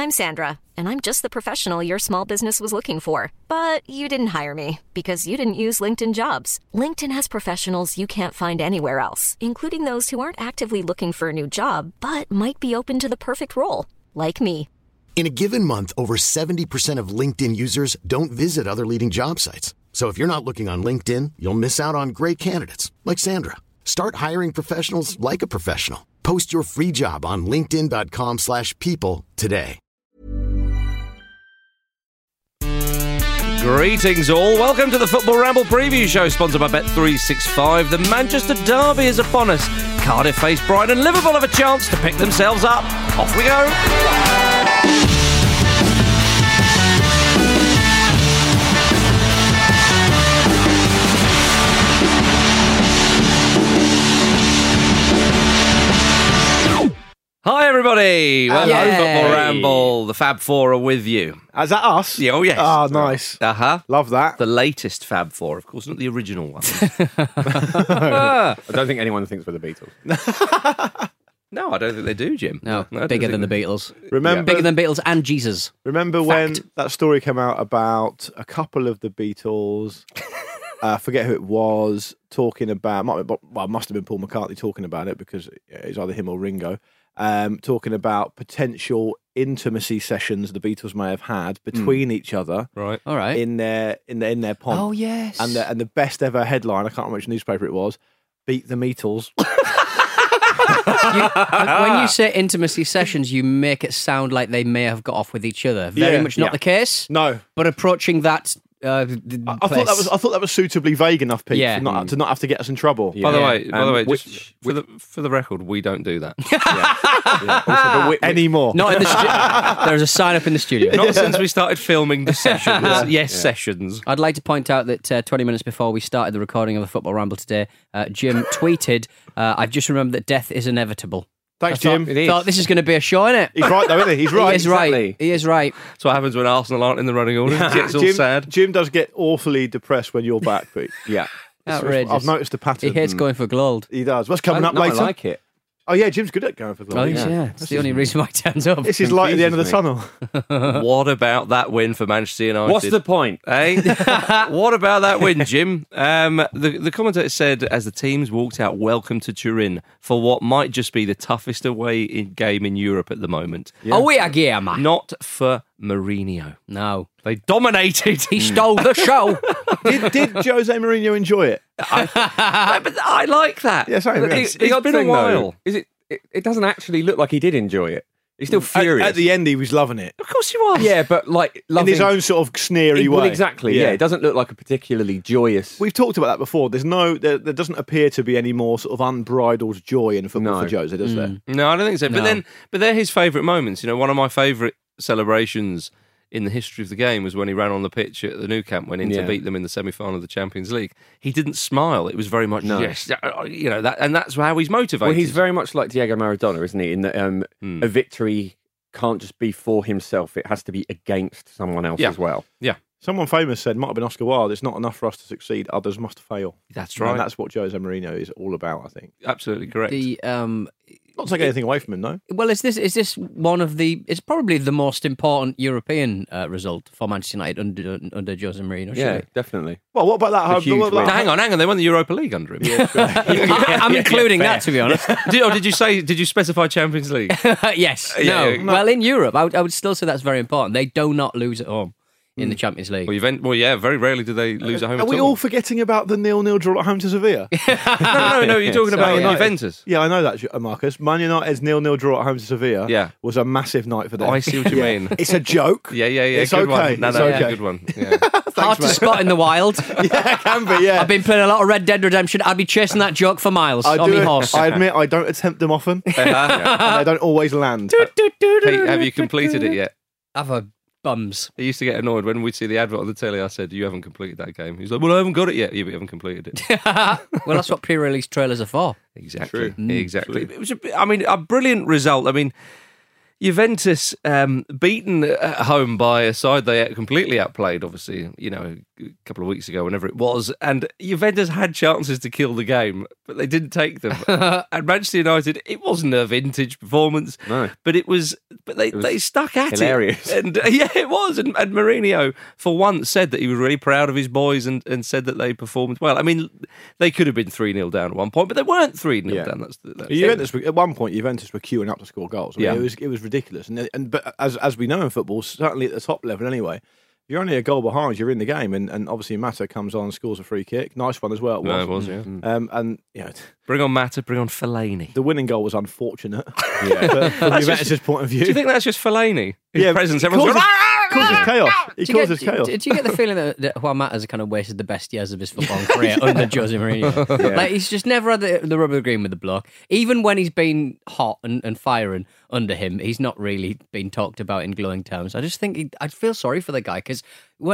I'm Sandra, and I'm just the professional your small business was looking for. But you didn't hire me because you didn't use LinkedIn Jobs. LinkedIn has professionals you can't find anywhere else, including those who aren't actively looking for a new job, but might be open to the perfect role, like me. In a given month, over 70% of LinkedIn users don't visit other leading job sites. So if you're not looking on LinkedIn, you'll miss out on great candidates like Sandra. Start hiring professionals like a professional. Post your free job on linkedin.com/people today. Greetings all. Welcome to the Football Ramble preview show sponsored by Bet365. The Manchester Derby is upon us. Cardiff face Brighton and Liverpool have a chance to pick themselves up. Off we go. Hi everybody, welcome to Football Ramble. The Fab Four are with you. Is that us? Yeah, oh yes. Oh, nice. Love that. The latest Fab Four, of course, not the original one. I don't think anyone thinks we're the Beatles. No, I don't think they do, Jim. No, bigger than the Beatles. Remember, bigger than Beatles and Jesus. Remember when that story came out about a couple of the Beatles, I forget who it was, talking about, must have been Paul McCartney talking about it because it's either him or Ringo, talking about potential intimacy sessions the Beatles may have had between each other, right? All right, in their pomp. Oh yes, and the best ever headline, I can't remember which newspaper it was, "Beat the Beatles." When you say intimacy sessions, you make it sound like they may have got off with each other. Very much not the case. No, but approaching that. I thought that was suitably vague enough, Pete, to not have to get us in trouble. Yeah. By the way, just for the record, we don't do that anymore. Not in the there's a sign up in the studio. Not since we started filming the sessions. Sessions. I'd like to point out that 20 minutes before we started the recording of the Football Ramble today, Jim tweeted, "I've just remembered that death is inevitable." Thanks, Jim. Thought this is going to be a show, innit? He's right, though, isn't he? He's right. He is right. He is right. That's what happens when Arsenal aren't in the running order. It gets all sad. Jim does get awfully depressed when you're back, Pete. Yeah. Outrageous. I've noticed a pattern. He hates going for gold. He does. What's coming up later? I like it. Oh, yeah, Jim's good at going for gold. Oh, yeah. That's the only reason why he turns up. This is light at the end of the tunnel. What about that win for Manchester United? What's the point? What about that win, Jim? The commentator said, as the teams walked out, welcome to Turin for what might just be the toughest away game in Europe at the moment. Yeah. Away again, man. Not for Mourinho. No. They dominated. He stole the show. Did Jose Mourinho enjoy it? But I like that. Yeah, same. It's been a while. Is it doesn't actually look like he did enjoy it. He's still furious. At the end, he was loving it. Of course he was. Yeah, but in his own sort of sneery way. Well, exactly. Yeah, it doesn't look like a particularly joyous. We've talked about that before. There doesn't appear to be any more sort of unbridled joy in football for Jose, does there? No, I don't think so. No. But they're his favourite moments. You know, one of my favourite celebrations in the history of the game was when he ran on the pitch at the Nou Camp, went in to beat them in the semi-final of the Champions League. He didn't smile. It was very much, yes, you know, that, and that's how he's motivated. Well, he's very much like Diego Maradona, isn't he? In that a victory can't just be for himself; it has to be against someone else as well. Yeah. Someone famous said, might have been Oscar Wilde, it's not enough for us to succeed, others must fail. That's right. And that's what Jose Mourinho is all about, I think. Absolutely correct. Not taking anything away from him, no. Well, is this one of the? It's probably the most important European result for Manchester United under Jose Mourinho. Yeah, surely. Definitely. Well, what about that? Hang on. They won the Europa League under him. I'm including that, to be honest. Did you specify Champions League? Yes. Yeah, no. Well, in Europe, I would still say that's very important. They do not lose at home in the Champions League. Very rarely do they lose at home. Are we all forgetting about the 0-0 draw at home to Sevilla? No. You're talking about Juventus. Yeah, I know that, Marcus. Man United's 0-0 draw at home to Sevilla was a massive night for them. I see what you mean. It's a joke. Yeah. It's good okay. One. No, it's it's okay. a good one. Yeah. Hard to spot in the wild. Yeah, it can be, yeah. I've been playing a lot of Red Dead Redemption. I'd be chasing that joke for miles on my horse. I admit I don't attempt them often. And I don't always land. Pete, have you completed it yet? I've had bums. I used to get annoyed when we'd see the advert on the telly. I said, "You haven't completed that game." He's like, "Well, I haven't got it yet." Yeah, but you haven't completed it. Well, that's what pre-release trailers are for. Exactly. Exactly. True. It was a brilliant result. I mean, Juventus beaten at home by a side they completely outplayed. Obviously, you know, couple of weeks ago, whenever it was, and Juventus had chances to kill the game, but they didn't take them. And Manchester United, it wasn't a vintage performance, but it was. But they stuck at hilarious. it, and it was. And Mourinho, for once, said that he was really proud of his boys and said that they performed well. I mean, they could have been 3-0 down at one point, but they weren't 3-0 down. That's Juventus. At one point, Juventus were queuing up to score goals. I mean, it was ridiculous. But as we know in football, certainly at the top level anyway, you're only a goal behind, you're in the game, and obviously Mata comes on and scores a free kick. Nice one as well. It was, yeah. And bring on Mata, bring on Fellaini. The winning goal was unfortunate from Juventus' point of view. Do you think that's just Fellaini? His presence, everyone's causes chaos. He causes chaos. Do you get the feeling that Juan Mata's kind of wasted the best years of his football career under Jose Mourinho? Like, he's just never had the rubber green with the bloke. Even when he's been hot and firing under him, he's not really been talked about in glowing terms. I just think I feel sorry for the guy because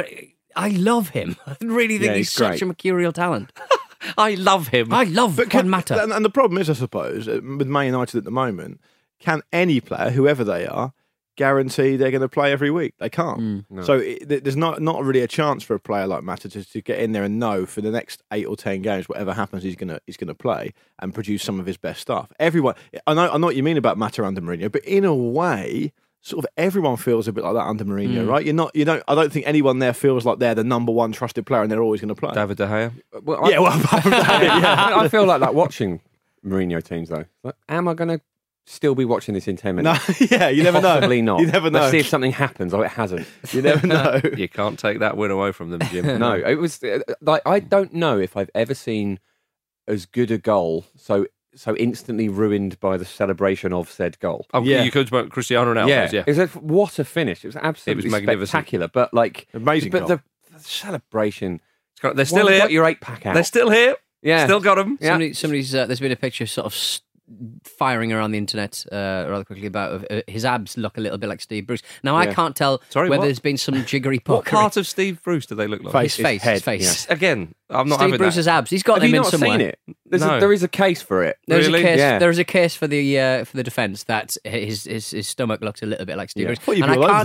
I love him. I really think he's such a mercurial talent. I love him. I love Juan Mata. And the problem is, I suppose, with Man United at the moment, can any player, whoever they are, guarantee they're going to play every week? They can't. No. So there's not really a chance for a player like Mata to get in there and know for the next 8 or 10 games, whatever happens, he's going to play and produce some of his best stuff. Everyone, I know what you mean about Mata under Mourinho, but in a way, sort of everyone feels a bit like that under Mourinho, right? I don't think anyone there feels like they're the number one trusted player and they're always going to play. David De Gea. Apart from that, I feel like that watching Mourinho teams though. Like, am I going to still be watching this in 10 minutes? No, you never know. Possibly not. You never know. Let's see if something happens. Oh, it hasn't. You never know. You can't take that win away from them, Jim. No, it was like I don't know if I've ever seen as good a goal so instantly ruined by the celebration of said goal. Oh, yeah. You could about Cristiano Ronaldo. Yeah. It was what a finish. It was absolutely spectacular. But amazing. But the celebration. They're still here. Got your 8-pack out. They're still here. Yeah, still got them. Somebody's. There's been a picture sort of firing around the internet rather quickly about his abs look a little bit like Steve Bruce. Now I can't tell whether there's been some jiggery pokery. What part of Steve Bruce do they look like? His face. Yeah. Again, I'm not Steve Bruce's abs. He's got them in somewhere. Have you not seen it? There is a case for it. There's a case. There is a case for the defence that his stomach looks a little bit like Steve Bruce. And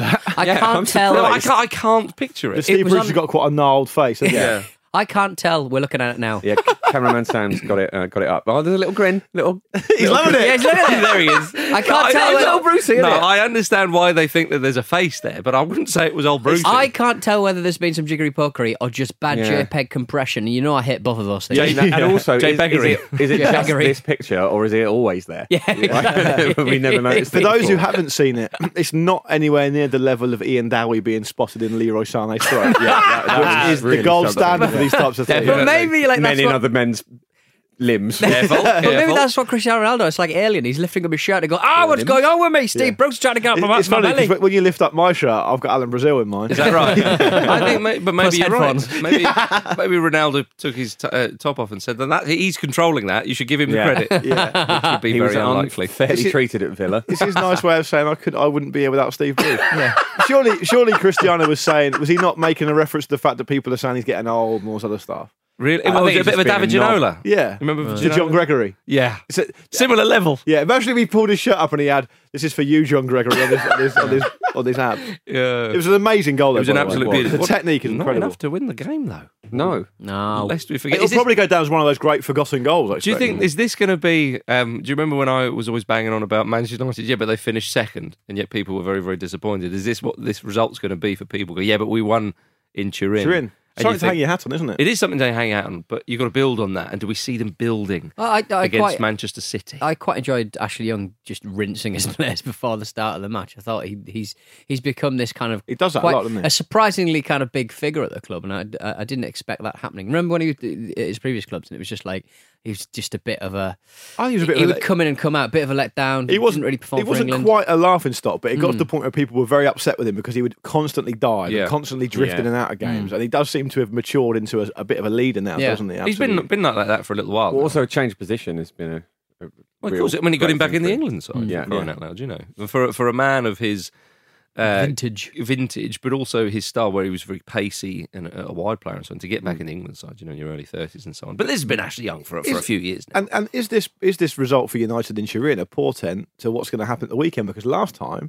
I can't tell. No, I can't picture it. Steve Bruce has got quite a gnarled face. Yeah. I can't tell. We're looking at it now. Yeah, cameraman Sam's got it up. Oh, there's a little grin. He's loving it. Yeah, he's loving it. There he is. I can't tell. It's old Brucey, isn't it? I understand why they think that there's a face there, but I wouldn't say it was old Brucey. I can't tell whether there's been some jiggery pokery or just bad JPEG compression. You know I hate both of those things. And also, is JPEGery. it just this picture or is it always there? Yeah, exactly. We never noticed For those who haven't seen it, it's not anywhere near the level of Ian Dowie being spotted in Leroy Sané's throat. Which is really the gold standard for these types of things. But maybe like many other men's limbs. But maybe that's what Cristiano Ronaldo. It's like Alien. He's lifting up his shirt and go, what's going on with me? Steve Bruce trying to get up my belly. When you lift up my shirt, I've got Alan Brazil in mine. Is that right? I think, but maybe you're right. Maybe Ronaldo took his top off and said that he's controlling that. You should give him the credit. Yeah, which would be very unlikely. Fairly treated at Villa. This is a nice way of saying I wouldn't be here without Steve Bruce. Surely Cristiano was he not making a reference to the fact that people are saying he's getting old and all this other stuff? Really? It was a bit of a David Ginola. Yeah. Remember John Gregory? Yeah. Similar level. Yeah. Imagine if he pulled his shirt up and he had, "This is for you, John Gregory," on his ab. Yeah. It was an amazing goal. It was an absolute beauty. The technique is incredible. Not enough to win the game, though. No. Lest we forget. It'll probably go down as one of those great forgotten goals. Do you think, is this going to be, do you remember when I was always banging on about Manchester United? Yeah, but they finished second, and yet people were very, very disappointed. Is this what this result's going to be for people? Yeah, but we won in Turin. Something to hang your hat on, isn't it? It is something to hang out on, but you've got to build on that. And do we see them building against Manchester City? I quite enjoyed Ashley Young just rinsing his players before the start of the match. I thought he's become this kind of... He does that a lot, doesn't he? A surprisingly kind of big figure at the club, and I didn't expect that happening. Remember when he was at his previous clubs, and it was just like... He was just a bit of a... He would come in and come out, a bit of a letdown. He didn't really perform for England. He wasn't quite a laughing stock, but it got to the point where people were very upset with him because he would constantly dive and constantly drift in and out of games. And he does seem to have matured into a bit of a leader now, doesn't he? Absolutely. He's been like that for a little while. Well, also, a change of position has been of course, when he got him back in the England side, crying out loud, you know. For a man of his vintage, but also his style where he was very pacey and a wide player and so on, to get back in the England side, in your early 30s and so on. But this has been Ashley Young for a few years now. And is this result for United in Turin a portent to what's going to happen at the weekend? Because last time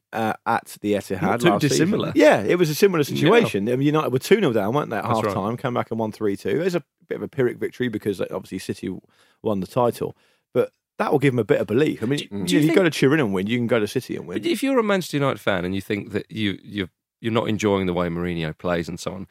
at the Etihad, not too dissimilar. Yeah, it was a similar situation. Yeah. United were 2-0 down, weren't they, at half time, came back and won 3-2. It was a bit of a Pyrrhic victory because obviously City won the title. But that will give them a bit of belief. I mean, if you go to Turin and win, you can go to City and win. But if you're a Manchester United fan and you think that you're not enjoying the way Mourinho plays and so on,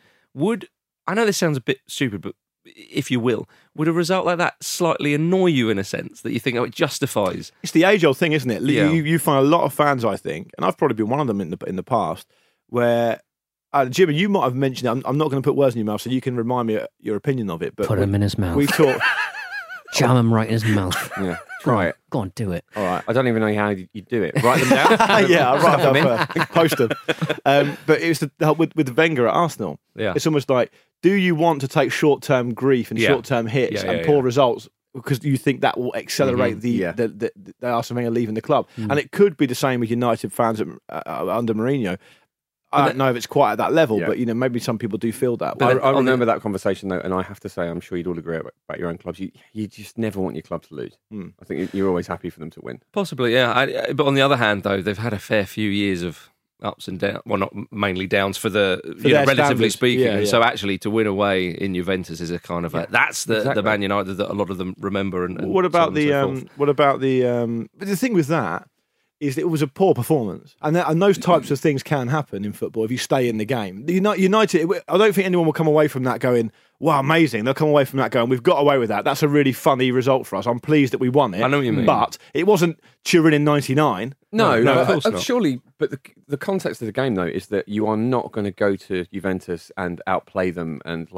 I know this sounds a bit stupid, but if you will, would a result like that slightly annoy you in a sense that you think, it justifies? It's the age-old thing, isn't it? Yeah. You find a lot of fans, I think, and I've probably been one of them in the past, where Jimmy, you might have mentioned it. I'm not going to put words in your mouth, so you can remind me your opinion of it. But put him in his mouth. We talk. Jam him right in his mouth. Yeah. Try it. Go on, do it. All right. I don't even know how you do it. Write them down. Yeah, I'll write them down first. Post them. But it was with Wenger at Arsenal. Yeah. It's almost like, do you want to take short-term grief and short-term hits and poor results because you think that will accelerate the Arsene Wenger leaving the club? And it could be the same with United fans under Mourinho. I don't know if it's quite at that level, but maybe some people do feel that. I remember that conversation though, and I have to say, I'm sure you'd all agree about your own clubs. You just never want your club to lose. I think you're always happy for them to win. Possibly, yeah. But on the other hand, though, they've had a fair few years of ups and downs. Well, not mainly downs for relatively standards. speaking. Yeah. So actually, to win away in Juventus is a kind of that's the Man United that a lot of them remember. And what about so the thing with that? Is that it was a poor performance, and those types of things can happen in football if you stay in the game. United, I don't think anyone will come away from that going, "Wow, amazing!" They'll come away from that going, "We've got away with that. That's a really funny result for us. I'm pleased that we won it." I know what you mean, but it wasn't Turin in '99. No, of course not. Surely, but the context of the game though is that you are not going to go to Juventus and outplay them and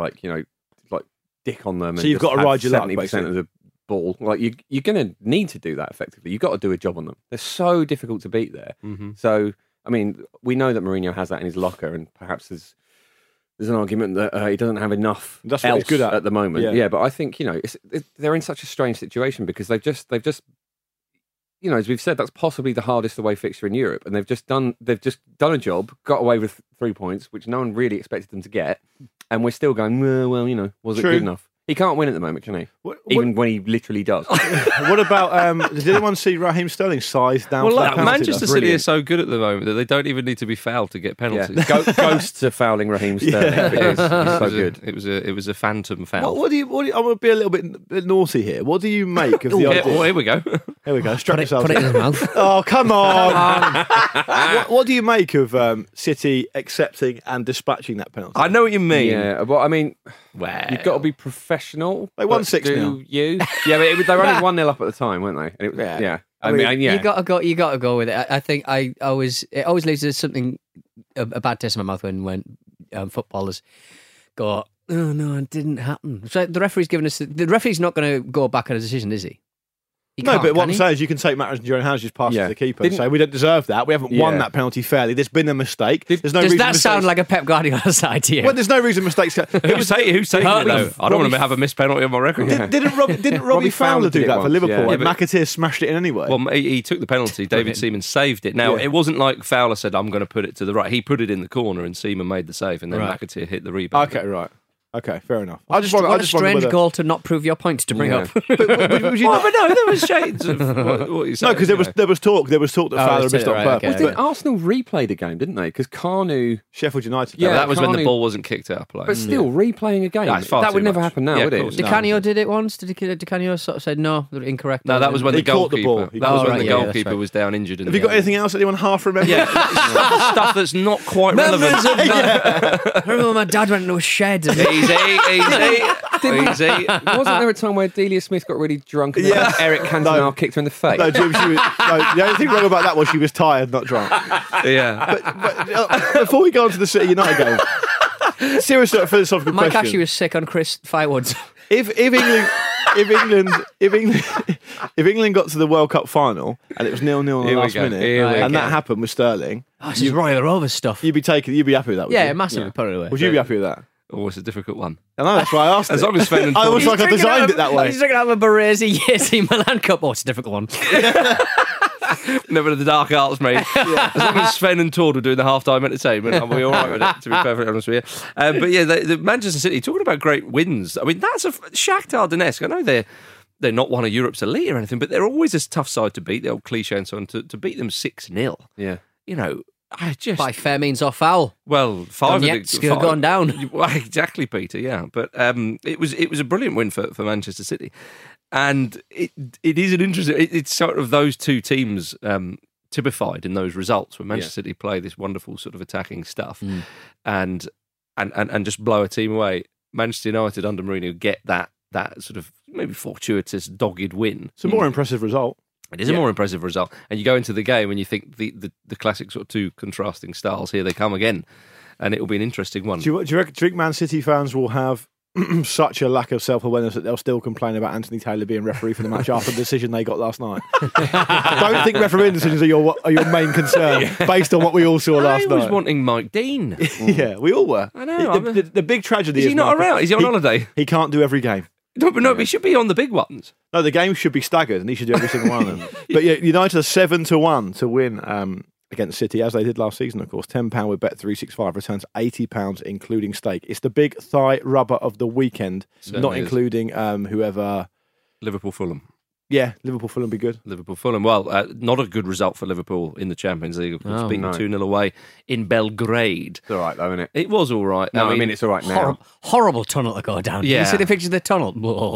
dick on them. So and you've got to ride your luck, 70% of the ball. Like you're going to need to do that effectively. You've got to do a job on them. They're so difficult to beat there. So I mean, we know that Mourinho has that in his locker, and perhaps there's an argument that he doesn't have enough That's what else he's good at the moment. Yeah. But I think they're in such a strange situation because they've just as we've said, that's possibly the hardest away fixture in Europe, and they've just done a job, got away with 3 points, which no one really expected them to get, and we're still going, well, was it good enough? He can't win at the moment, can he? Even when he literally does. What about? Did anyone see Raheem Sterling's size down? Well, for that penalty? Manchester City are so good at the moment that they don't even need to be fouled to get penalties. Yeah. Ghosts are fouling Raheem Sterling because he's so good. It was a phantom foul. What do you? I'm going to be a little bit naughty here. What do you make of the idea? Here we go. Here we go. Strap yourself. Put it in his mouth. Oh, come on! What do you make of City accepting and dispatching that penalty? I know what you mean. Yeah, well, I mean, Well, you've got to be professional. They won 6-0. You? Yeah, but they were only 1-0 up at the time, weren't they? And I mean, You got to go with it. I think it always leaves a bad taste in my mouth when footballers go, "Oh no, it didn't happen." So the referee's not going to go back on a decision, is he? No, but what I'm saying is you can take matters into your own hands, just pass it to the keeper and say, we don't deserve that. We haven't won that penalty fairly. There's been a mistake. There's no Does reason that sound like a Pep Guardiola side to you? Well, there's no reason mistakes... Who's saying it, though? I don't want to have a missed penalty on my record. Didn't Robbie Fowler do that for Liverpool? And McAteer smashed it in anyway. Well, he took the penalty. David Seaman saved it. Now, it wasn't like Fowler said, I'm going to put it to the right. He put it in the corner and Seaman made the save, and then McAteer hit the rebound. Okay, right. Okay, fair enough. What a strange goal to not prove your point to bring up. But no, there was shades of what you said. No, because there was talk that Fowler missed on purpose. Didn't Arsenal replay the game, didn't they? Because Carnu... Sheffield United. Yeah, that was when the ball wasn't kicked out of play. But still, replaying a game, that would never happen now, would it? Di Canio did it once. Did Di Canio sort of said, no, they're incorrect? No, that was when the goalkeeper... That was when the goalkeeper was down injured. Have you got anything else that anyone half remember? Yeah, stuff that's not quite relevant. I remember my dad went into a shed. Easy. Wasn't there a time where Delia Smith got really drunk and then Eric Cantona kicked her in the face? No, Jim, the only thing wrong about that was she was tired, not drunk. Yeah. But before we go on to the City United game, serious philosophical Mike question. Ashley was sick on Chris Firewoods. If England got to the World Cup final and it was 0-0 in the last minute, and that happened with Sterling, this is Roy the Rover stuff. You'd be happy with that, would you? Yeah, massively put it away. Would you be happy with that? Oh, it's a difficult one. I know, that's why I asked As long as Sven I was like, I designed it that way. He's drinking out of a Baresi Milan Cup. Oh, it's a difficult one. Never the dark arts, mate. As long as Sven and Tord were doing the half-time entertainment, I'll be all right with it, to be perfectly honest with you. But yeah, the Manchester City, talking about great wins, I mean, that's a Shakhtar Donetsk. I know they're not one of Europe's elite or anything, but they're always a tough side to beat, the old cliche and so on, to beat them 6-0. Yeah. You know, I just... By fair means or foul. Well, five Donetsk gone down. Well, exactly, Peter, yeah. But it was a brilliant win for Manchester City. And it is an interesting... It's sort of those two teams typified in those results, where Manchester City play this wonderful sort of attacking stuff and just blow a team away. Manchester United under Mourinho get that sort of maybe fortuitous, dogged win. It's a more impressive result. It is a more impressive result. And you go into the game and you think the classic sort of two contrasting styles, here they come again. And it will be an interesting one. Do you think Man City fans will have such a lack of self-awareness that they'll still complain about Anthony Taylor being referee for the match after the decision they got last night? I don't think refereeing decisions are your main concern, based on what we all saw last night. I was wanting Mike Dean. Yeah, we all were. I know. The big tragedy is he not around? Is he on holiday? He can't do every game. No, he should be on the big ones. No, the game should be staggered, and he should do every single one of them. But yeah, United are 7-1 to win against City, as they did last season, of course. £10 with Bet365 returns £80, including stake. It's the big thigh rubber of the weekend, not including whoever... Liverpool-Fulham. Yeah, Liverpool-Fulham be good. Liverpool-Fulham. Well, not a good result for Liverpool in the Champions League, of course, beaten 2-0 away in Belgrade. It's all right, though, isn't it? It was all right. No, I mean it's all right now. Horrible tunnel to go down. Yeah. Did you see the picture of the tunnel?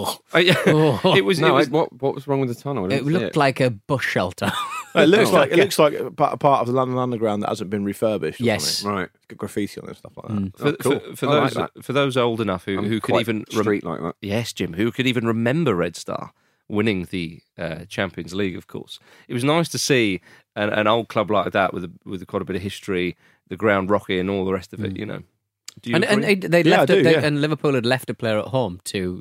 It was. What was wrong with the tunnel? It looked like a bus shelter. It looks like a part of the London Underground that hasn't been refurbished. Yes, right. It's got graffiti on it and stuff like that. For those old enough who could even street like that. Yes, Jim, who could even remember Red Star winning the Champions League, of course. It was nice to see an old club like that with quite a bit of history, the ground rocky and all the rest of it, you know. Do you agree? They left and Liverpool had left a player at home to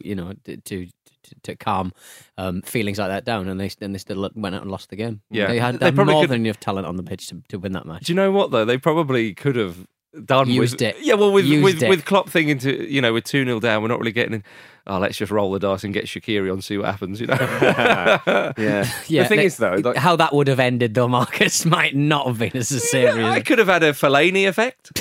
calm feelings like that down, and they still went out and lost the game. Yeah. They had more than enough talent on the pitch to win that match. Do you know what, though? They probably could have used it. Yeah, well, with Klopp thinking we're 2-0 down, we're not really getting in. Oh, let's just roll the dice and get Shaqiri on, see what happens, you know. Yeah. The thing is, though, how that would have ended, though, Marcus, might not have been as serious. I could have had a Fellaini effect.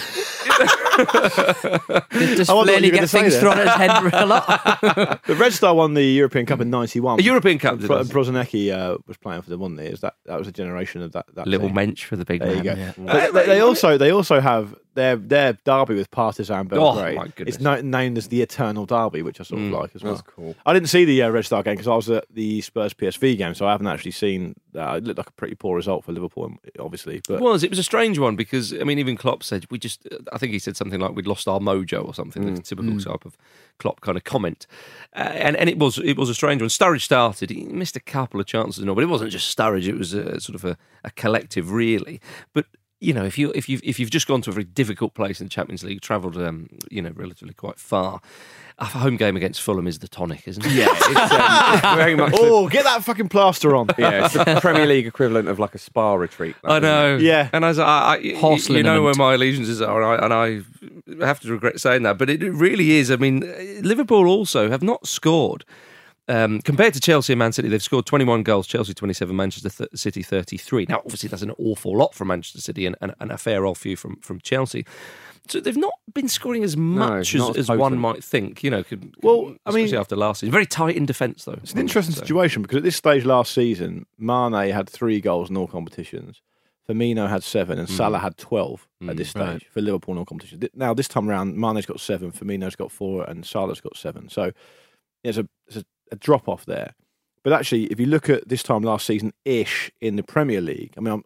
Does Fellaini get things thrown at his head a lot? The Red Star won the European Cup in '91. A European Cup. Brozanecki was playing for them, wasn't he? That was a generation of that little team. mensch for the big there man. You go. Yeah. They also have their derby with Partizan Belgrade. Oh my goodness! It's known as the Eternal Derby, which I sort of like as well. That's cool. I didn't see the Red Star game because I was at the Spurs PSV game, so I haven't actually seen that. It looked like a pretty poor result for Liverpool, obviously. But it was a strange one because I mean, even Klopp said I think he said something like we'd lost our mojo or something, the typical type of Klopp kind of comment, and it was a strange one. Sturridge started; he missed a couple of chances and all, but it wasn't just Sturridge; it was sort of a collective, really. But you know, if you've just gone to a very difficult place in the Champions League, travelled relatively quite far, a home game against Fulham is the tonic, isn't it? Yeah, it's very much. Get that fucking plaster on. Yeah, it's the Premier League equivalent of like a spa retreat. I know. Yeah, and as you know where my allegiances are, and I have to regret saying that, but it really is. I mean, Liverpool also have not scored. Compared to Chelsea and Man City, they've scored 21 goals, Chelsea 27, Manchester City 33. Now, obviously, that's an awful lot from Manchester City and a fair old few from Chelsea. So they've not been scoring as much as one might think, you know. Especially after last season. Very tight in defence, though. It's an interesting situation because at this stage last season, Mane had 3 goals in all competitions. Firmino had 7 and Salah had 12 at this stage for Liverpool in all competitions. Now, this time around, Mane's got 7, Firmino's got 4 and Salah's got 7. So there's a drop off there. But actually, if you look at this time last season-ish in the Premier League, I mean,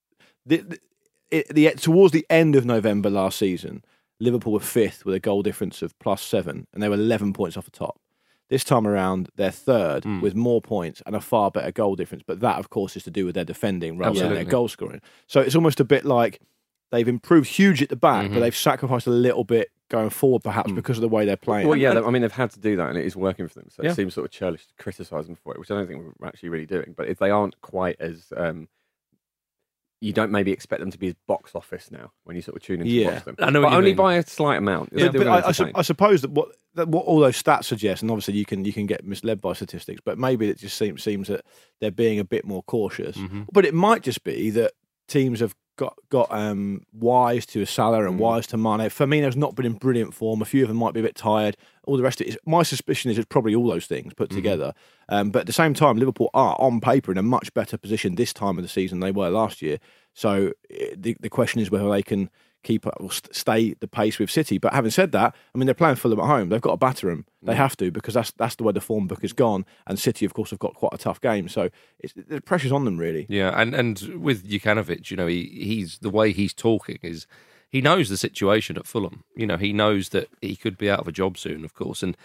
towards the end of November last season, Liverpool were 5th with a goal difference of +7, and they were 11 points off the top. This time around, they're 3rd with more points and a far better goal difference. But that, of course, is to do with their defending rather than their goal scoring. So it's almost a bit like they've improved huge at the back, but they've sacrificed a little bit going forward, perhaps because of the way they're playing. Well, yeah, I mean, they've had to do that, and it is working for them. So it seems sort of churlish to criticise them for it, which I don't think we're actually really doing. But if they aren't quite as you don't maybe expect them to be as box office now when you sort of tune in to Yeah. watch them. I know what but you only mean. by a slight amount. It's Yeah, still but gonna I entertain. suppose that what all those stats suggest, and obviously you can get misled by statistics, but maybe it just seems that they're being a bit more cautious. But it might just be that teams have got wise to Salah and wise to Mane. Firmino's not been in brilliant form. A few of them might be a bit tired. All the rest of it. My suspicion is it's probably all those things put together. But at the same time, Liverpool are on paper in a much better position this time of the season than they were last year. So the question is whether they can keep up or stay the pace with City. But having said that, I mean, they're playing Fulham at home. They've got to batter them. They have to, because that's the way the form book has gone. And City, of course, have got quite a tough game. So the pressure's on them, really. Yeah, and with Jukanovic, he's the way he's talking is he knows the situation at Fulham. He knows that he could be out of a job soon, of course. And,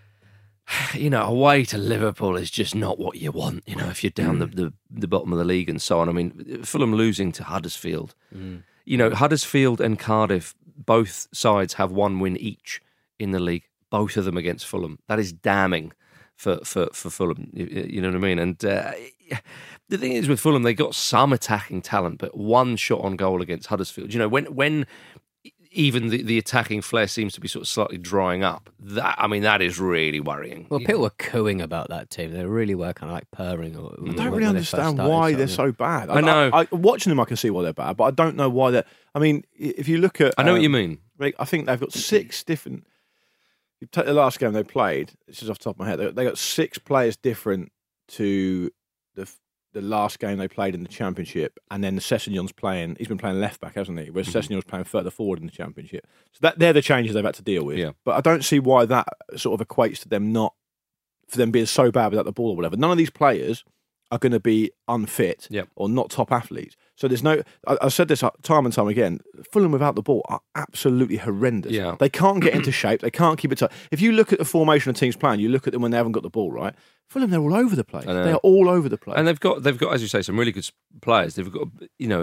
away to Liverpool is just not what you want, if you're down the bottom of the league and so on. I mean, Fulham losing to Huddersfield. Huddersfield and Cardiff, both sides have one win each in the league, both of them against Fulham. That is damning for Fulham, you know what I mean? And the thing is with Fulham, they got some attacking talent, but one shot on goal against Huddersfield. When even the attacking flair seems to be sort of slightly drying up, that is really worrying. Well, people were cooing about that team. They really were kind of like purring. I don't really understand why they're so bad. I know. Watching them, I can see why they're bad, but I don't know why they're... I mean, if you look at... I know what you mean. I think they've got 6 different... You take the last game they played, this is off the top of my head, they got 6 players different to the last game they played in the Championship, and then Sessegnon's playing... He's been playing left-back, hasn't he? Whereas Sessegnon's playing further forward in the Championship. So they're the changes they've had to deal with. Yeah. But I don't see why that sort of equates to them for them being so bad without the ball or whatever. None of these players are going to be unfit or not top athletes. So there's no... I've said this time and time again, Fulham without the ball are absolutely horrendous. Yeah. They can't get into shape. They can't keep it tight. If you look at the formation of teams playing, you look at them when they haven't got the ball, right? Fulham, they're all over the place. They are all over the place. And they've got, as you say, some really good players. They've got,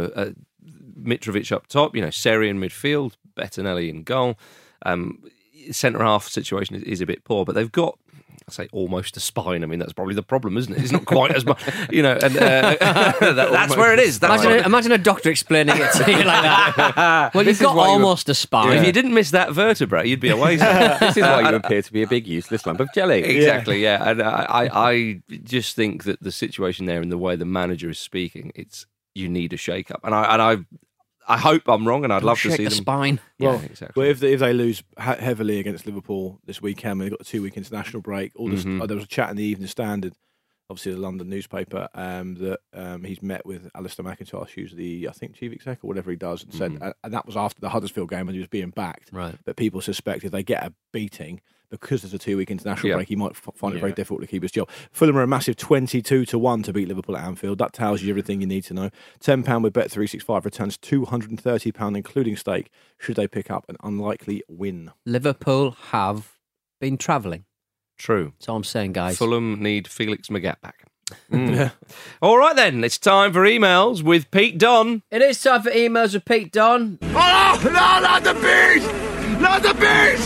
Mitrovic up top, Seri in midfield, Bettinelli in goal. Centre-half situation is a bit poor, but they've got... I say almost a spine. I mean, that's probably the problem, isn't it? It's not quite as much, and that's where it is. Imagine a doctor explaining it to you like that. Well, you've got almost a spine. If you didn't miss that vertebrae, you'd be away. This is why you appear to be a big useless lump of jelly. Exactly, yeah. And I just think that the situation there and the way the manager is speaking, you need a shake-up. And I hope I'm wrong, and I'd love to see them. Spine. Yeah, exactly. Well, if they lose heavily against Liverpool this weekend, they've got a 2-week international break. There was a chat in the Evening Standard, obviously the London newspaper, that he's met with Alistair McIntosh, who's the, I think, chief exec or whatever he does, and said, and that was after the Huddersfield game when he was being backed. Right. But people suspect if they get a beating, because there's a 2-week international break, he might find it very difficult to keep his job. Fulham are a massive 22-1 to beat Liverpool at Anfield. That tells you everything you need to know. £10 with Bet365 returns £230, including stake, should they pick up an unlikely win. Liverpool have been travelling. True. That's all I'm saying, guys. Fulham need Felix Magath back. All right, then. It's time for emails with Pete Dunne. It is time for emails with Pete Dunne. Oh, no, not the beast! Not the beast!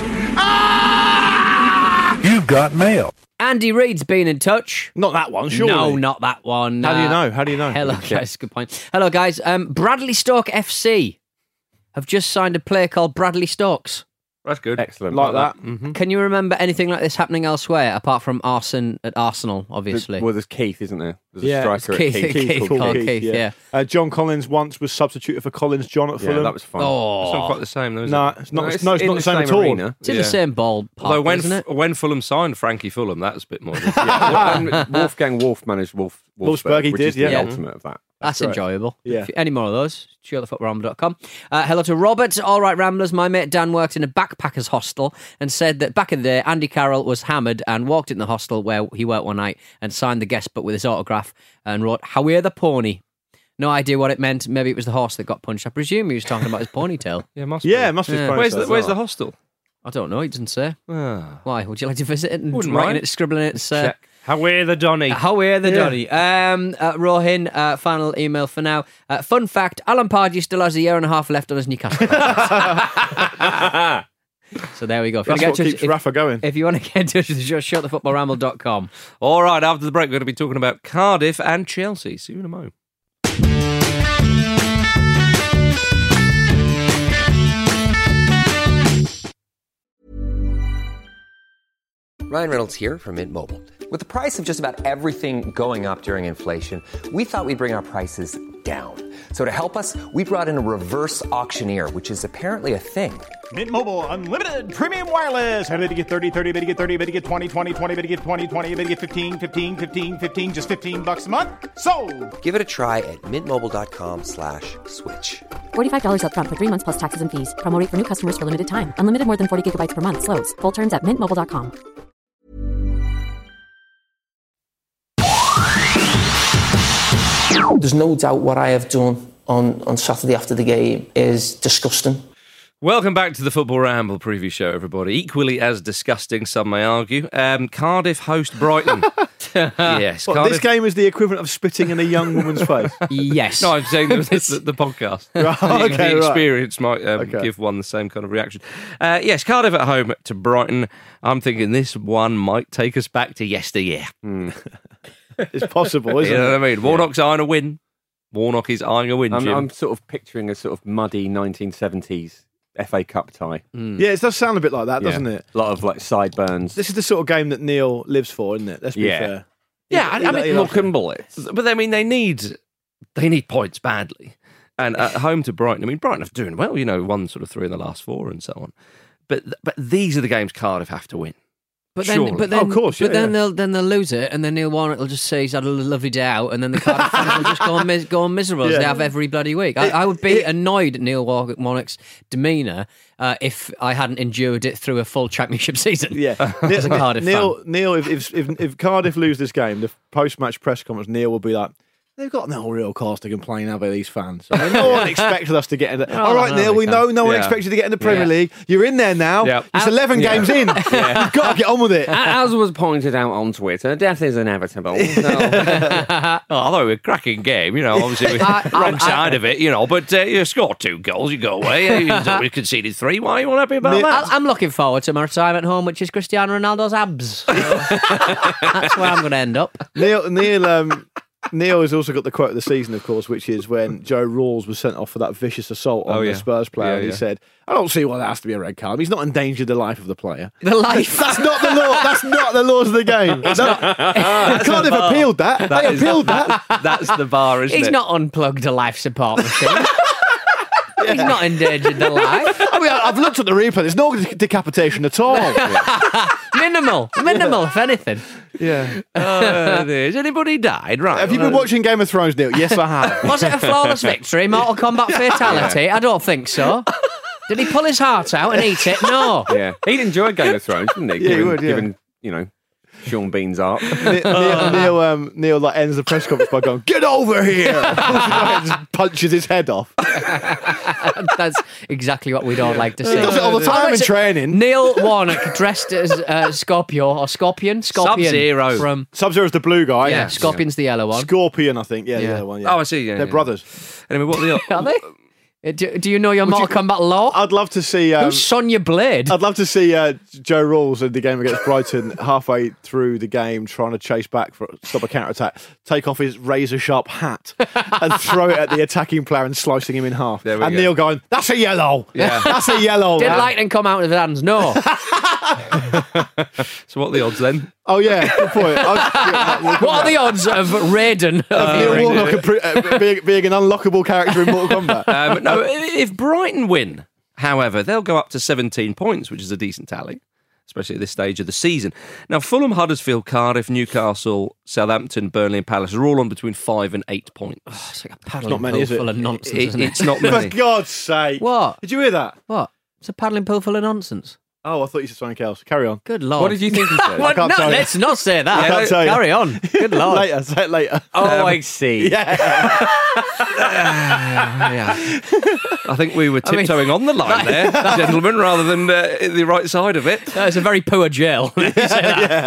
Ah! You've got mail. Andy Reid's been in touch. Not that one, surely. No, not that one. How do you know? How do you know? Hello, guys. Good point. Hello, guys. Bradley Stoke FC have just signed a player called Bradley Stokes. That's good. Excellent. Like that. Mm-hmm. Can you remember anything like this happening elsewhere, apart from Arson at Arsenal, obviously? There's Keith, isn't there? There's Yeah, a striker Keith, at Keith. Keith Called called Keith, Keith, yeah. John Collins once was substituted for Collins John at Yeah, Fulham. that was fun. It's not quite the same, though, is No, it? it's not. No, It's not in the same at all. arena. It's in the same ballpark, Although isn't it? when Fulham signed Frankie Fulham, that was a bit more... And Wolfgang Wolf managed Wolfsburg, he which did, is yeah. the ultimate of that. That's right. enjoyable. Yeah. Any more of those? SureTheFootRamble.com. Hello to Robert. All right, Ramblers. My mate Dan worked in a backpackers hostel and said that back in the day, Andy Carroll was hammered and walked in the hostel where he worked one night and signed the guest book with his autograph and wrote, "Howe're the pony." No idea what it meant. Maybe it was the horse that got punched. I presume he was talking about his ponytail. Yeah, must Yeah, be. it must have been. Where's the hostel? I don't know. He doesn't say. Ah. Why? Would you like to visit it and Wouldn't write mind. it, scribbling it? Check. How the Donny? Howe're the Donny. Rohin, final email for now. Fun fact, Alan Pardew still has a year and a half left on his Newcastle contract. So there we go. If you That's wanna what get in keeps touch- Rafa going. If you want to get in touch with the show, shotthefootballramble.com. All right, after the break, we're going to be talking about Cardiff and Chelsea. See you in a moment. Ryan Reynolds here from Mint Mobile. With the price of just about everything going up during inflation, we thought we'd bring our prices down. So to help us, we brought in a reverse auctioneer, which is apparently a thing. Mint Mobile Unlimited Premium Wireless. How to get 30, 30, bit to get 30, bit to get 20, 20, 20, bit to get 20, 20, bit to get 15, 15, 15, 15, just $15 a month? Sold! Give it a try at mintmobile.com/switch. $45 up front for 3 months plus taxes and fees. Promo rate for new customers for limited time. Unlimited more than 40 gigabytes per month. Slows full terms at mintmobile.com. There's no doubt what I have done on Saturday after the game is disgusting. Welcome back to the Football Ramble preview show, everybody. Equally as disgusting, some may argue. Cardiff host Brighton. Yes. What, this game is the equivalent of spitting in a young woman's face? Yes. No, I'm saying the podcast. The experience might give one the same kind of reaction. Yes, Cardiff at home to Brighton. I'm thinking this one might take us back to yesteryear. It's possible, isn't it? You know what I mean? Warnock's eyeing a win. Warnock is eyeing a win, Jim. I'm sort of picturing a sort of muddy 1970s FA Cup tie. Yeah, it does sound a bit like that, doesn't it? A lot of like sideburns. This is the sort of game that Neil lives for, isn't it? Let's be fair. Yeah, I mean, look and bullets. But I mean, they need points badly. And at home to Brighton, I mean, Brighton are doing well, won sort of 3 in the last 4 and so on. But these are the games Cardiff have to win. But then, of course, then they'll lose it, and then Neil Warnock will just say he's had a lovely day out, and then the Cardiff fans will just go on miserable as they have every bloody week. I would be annoyed at Neil Warnock's demeanour if I hadn't endured it through a full championship season. Yeah, as a Cardiff fan. Neil, if Cardiff lose this game, the post-match press conference, Neil will be like, they've got no real cause to complain, have they, these fans? I mean, no one expected us to get into... All right, Neil, we know no one expected you to get in the Premier League. You're in there now. Yep. It's 11 games in. You've got to get on with it. As was pointed out on Twitter, death is inevitable. So. I thought it was a cracking game, obviously wrong side of it, but you scored 2 goals, you go away. We conceded 3. Why are you all happy about that? I'm looking forward to my time at home, which is Cristiano Ronaldo's abs. That's where I'm going to end up. Neil has also got the quote of the season, of course, which is when Joe Rawls was sent off for that vicious assault on the Spurs player. And he said, I don't see why there has to be a red card. He's not endangered the life of the player. The life? That's not the law. That's not the laws of the game. Cardiff appealed that. They appealed that. That's the bar, isn't it? He's not unplugged a life support machine. He's not endangered the life. I mean, I've looked at the replay. There's no decapitation at all. Minimal, if anything. Yeah. Has anybody died? Right. Have you been watching Game of Thrones, Neil? Yes, I have. Was it a flawless victory? Mortal Kombat fatality? I don't think so. Did he pull his heart out and eat it? No. Yeah. He'd enjoy Game of Thrones, wouldn't he? Yeah, he would, given, Sean Bean's arc. Neil ends the press conference by going, "Get over here!" Just punches his head off. That's exactly what we'd all like to see. He does it all the time in training. Neil Warnock dressed as Scorpion. Sub-Zero. From Sub-Zero's the blue guy. Yeah, Scorpion's the yellow one. Scorpion, I think. Yeah, the yellow one. Yeah. Oh, I see. Yeah, they're brothers. Anyway, what are the Are they? Do you know your Mortal Kombat law? I'd love to see... Who's Sonya Blade? I'd love to see Joe Rawls in the game against Brighton halfway through the game trying to chase back for stop a counter-attack, take off his razor-sharp hat and throw it at the attacking player and slicing him in half. And Neil going, that's a yellow! Yeah. That's a yellow! Did lightning come out of his hands? No. So what are the odds then? Oh, yeah, good point. What are the odds of Raiden? Neil Warnock being an unlockable character in Mortal Kombat? No, if Brighton win, however, they'll go up to 17 points, which is a decent tally, especially at this stage of the season. Now, Fulham, Huddersfield, Cardiff, Newcastle, Southampton, Burnley and Palace are all on between 5 and 8 points. Oh, it's like a paddling pool full of nonsense, isn't it? It's not many. For God's sake. What? Did you hear that? What? It's a paddling pool full of nonsense. Oh, I thought you said something else. Carry on. Good Lord. What did you think he said? No, let's not say that. I can't tell you. Carry on. Good Lord. Later, say it later. Oh, I see. Yeah. I think we were tiptoeing on the line there, gentlemen, rather than the right side of it. It's a very poor jail. Yeah.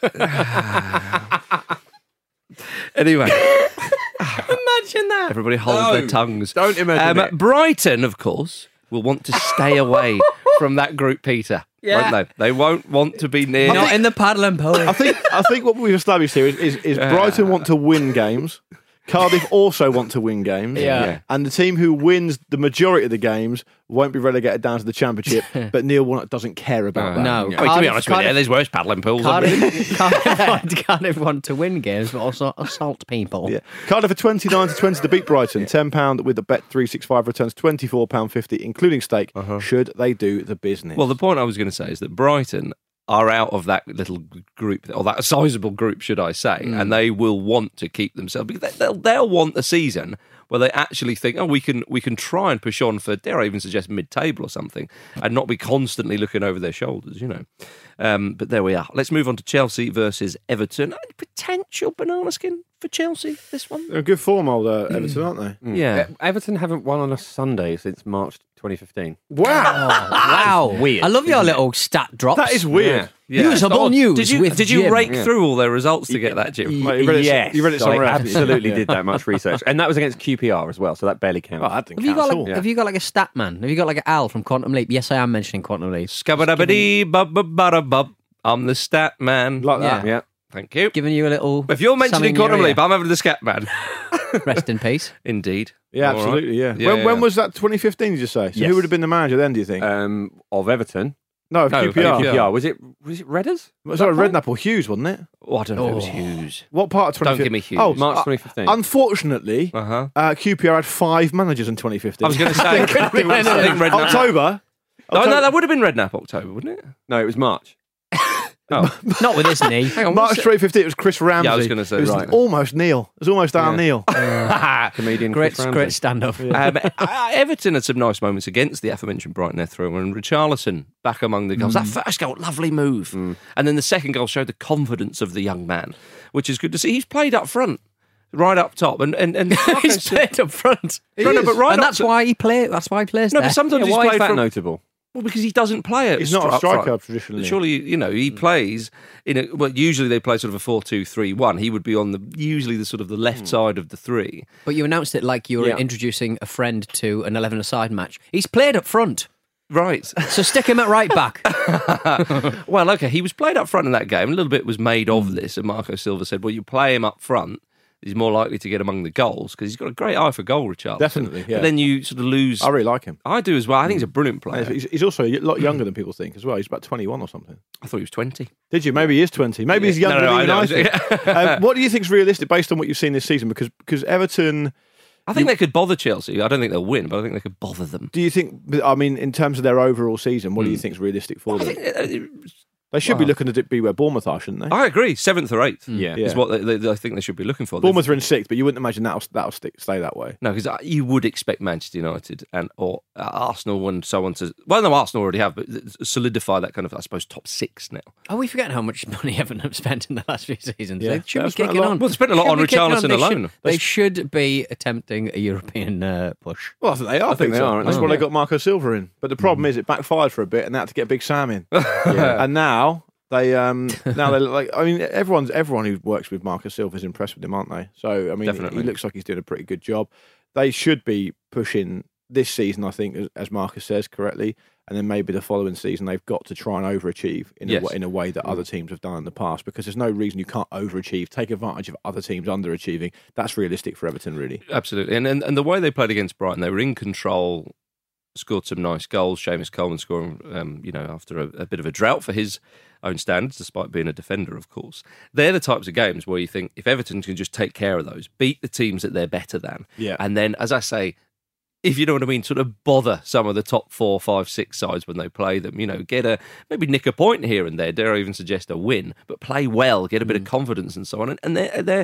Anyway. Imagine that. Everybody hold their tongues. Don't imagine it. Brighton, of course, will want to stay away from that group, Peter. Yeah. Won't they? They won't want to be near. Not in the paddling pool. I think what we've established here is Brighton want to win games. Cardiff also want to win games. Yeah. And the team who wins the majority of the games won't be relegated down to the Championship, but Neil Warnock doesn't care about that. No. Yeah. To be honest with you, there's worse paddling pools. Cardiff want to win games, but also assault people. Yeah. Cardiff are 29-20 to beat Brighton. £10 with the Bet365 returns £24.50, including stake, should they do the business. Well, the point I was going to say is that Brighton are out of that little group, or that sizable group, should I say, and they will want to keep themselves, because they'll want a season where they actually think, we can try and push on for, dare I even suggest, mid-table or something, and not be constantly looking over their shoulders, But there we are. Let's move on to Chelsea versus Everton. Potential banana skin for Chelsea, this one. They're in good form, old Everton, aren't they? Yeah. Everton haven't won on a Sunday since March 2015. Wow. Wow. Weird. I love your little stat drops. That is weird. Yeah. Usable news. Did you rake through all their results to get that, Jim? Mate, you read it somewhere I else. absolutely did that much research. And that was against QPR as well, so that barely counts. I didn't Have you count got at all. have you got like a stat man? Have you got like an Al from Quantum Leap? Yes, I am mentioning Quantum Leap. Scabba-dabba-dee, bub-bub-bada-bub. I'm the stat man. Like that. Yeah. Thank you. Giving you a little. If you're mentioning something in your Quantum ear. Leap, I'm having the scat man. Rest in peace. Indeed. Yeah, All right. absolutely, yeah. Yeah, When yeah. was that, 2015, did you say? So Yes. who would have been the manager then, do you think? Of Everton. No, QPR. QPR. Was it Redders? Sorry, Redknapp or Hughes, wasn't it? Oh, I don't know if it was Hughes. What part of 2015? Don't give me Hughes. Oh, March 2015. Unfortunately, QPR had 5 managers in 2015. I was going to say, I think Redknapp. October. Oh, no, that would have been Redknapp October, wouldn't it? No, it was March. Oh. Not with this knee. Hang on, March what's it? 2015, it was Chris Ramsey. Yeah, I was gonna say, It was right. almost Neil. It was almost our Neil. Comedian Great, Chris Ramsey. great stand-up. Everton had some nice moments against the aforementioned Brighton Ethel, and Richarlison back among the goals. That first goal, lovely move. And then the second goal showed the confidence of the young man, which is good to see. He's played up front, right up top, and He's played up front. right and up that's to- why he plays. That's why he plays No, there. but sometimes he's Why is played that from. notable? Well, because he doesn't play it. He's not a up front. striker traditionally. Surely, he plays in a. Well, usually they play sort of a 4-2-3-1. He would be on usually the sort of the left side of the three. But you announced it like you were introducing a friend to an 11-a-side match. He's played up front, Right. so stick him at right back. Well, okay, he was played up front in that game. A little bit was made of this, and Marco Silva said, well, you play him up front, he's more likely to get among the goals, because he's got a great eye for goal, Richarlison. Definitely, yeah. But then you sort of lose... I really like him. I do as well. I think he's a brilliant player. He's also a lot younger than people think as well. He's about 21 or something. I thought he was 20. Did you? Maybe he is 20. Maybe he's younger than even I think. What do you think is realistic based on what you've seen this season? Because Everton... I think they could bother Chelsea. I don't think they'll win, but I think they could bother them. Do you think, I mean, in terms of their overall season, what do you think is realistic for them? They should be looking to be where Bournemouth are, shouldn't they? I agree. 7th or 8th Yeah. is what I think they should be looking for. Bournemouth are in 6th, but you wouldn't imagine that'll stay that way. No, because you would expect Manchester United or Arsenal and so on to... Well, no, Arsenal already have, but solidify that kind of, I suppose, top 6 now. Are we forgetting how much money Everton have spent in the last few seasons? Yeah. They should be They've spent a kicking lot. on. Well, they spent a lot Should on be kicking Richarlison They alone. They should be attempting a European push. Well, I think they are. I think they so. are, aren't That's they? why they got Marco Silva in. But the problem is it backfired for a bit, and they had to get Big Sam in. And now they like. I mean, everyone who works with Marco Silva is impressed with him, aren't they? So I mean, Definitely. he looks like he's doing a pretty good job. They should be pushing this season, I think, as Marcus says correctly, and then maybe the following season they've got to try and overachieve in a way that other teams have done in the past. Because there's no reason you can't overachieve. Take advantage of other teams underachieving. That's realistic for Everton, really. Absolutely. And the way they played against Brighton, they were in control, scored some nice goals. Seamus Coleman scoring, after a bit of a drought for his own standards, despite being a defender, of course. They're the types of games where you think if Everton can just take care of those, beat the teams that they're better than, and then, as I say, if you know what I mean, sort of bother some of the top 4, 5, 6 sides when they play them. Maybe nick a point here and there. Dare I even suggest a win, but play well, get a bit of confidence and so on. And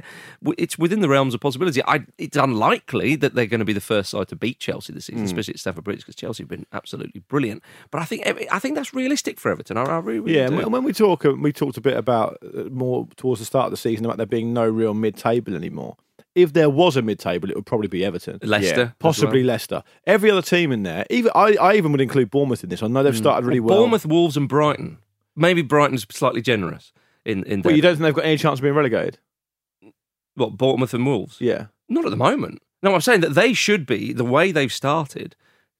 it's within the realms of possibility. It's unlikely that they're going to be the first side to beat Chelsea this season, especially at Stamford Bridge, because Chelsea have been absolutely brilliant. But I think that's realistic for Everton. I really do. And when we talked a bit about more towards the start of the season about there being no real mid-table anymore. If there was a mid-table, it would probably be Everton. Leicester. Possibly Leicester. Every other team in there, even I even would include Bournemouth in this. I know they've started really well. Bournemouth, Wolves and Brighton. Maybe Brighton's slightly generous in But that. you don't think they've got any chance of being relegated? What, Bournemouth and Wolves? Yeah. Not at the moment. No, I'm saying that they should be, the way they've started,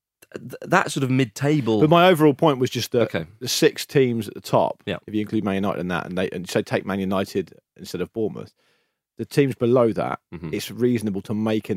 that sort of mid-table... But my overall point was just that Okay. the 6 teams at the top, Yeah. if you include Man United in that, and say take Man United instead of Bournemouth, the teams below that, it's reasonable to make